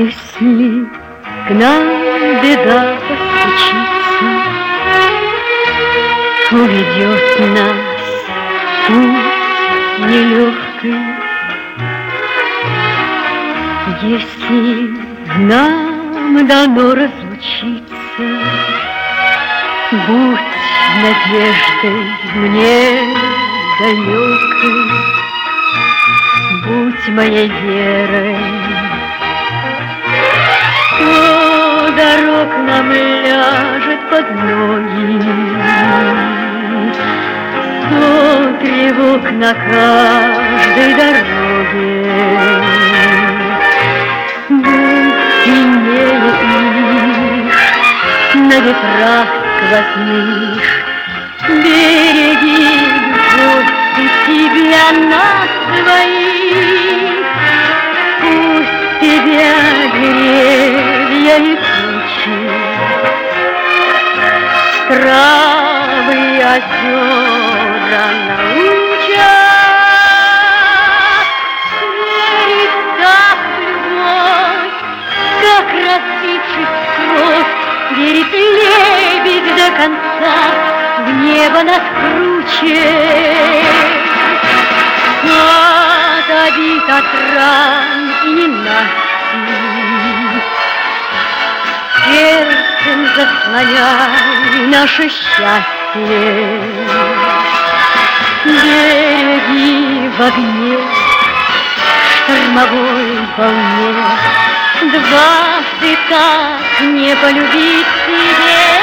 Если к нам беда постучится, уведет нас путь нелегкий. Если нам дано разлучиться, будь надеждой мне далекой, будь моей верой. Сто дорог нам ляжет под ноги, сто тревог на каждой дороге. Будь сильнее их на ветрах сквозных, береги гости для нас своих. Пусть тебя деревья и тучи, травы и озера научат верить так в любовь, как распившись кровь, верит лебедь до конца, в небо нас круче. От обид, от ран и ненастий сердцем заслоняй наше счастье. Береги в огне, штормовой волне, дважды так не полюбить себе.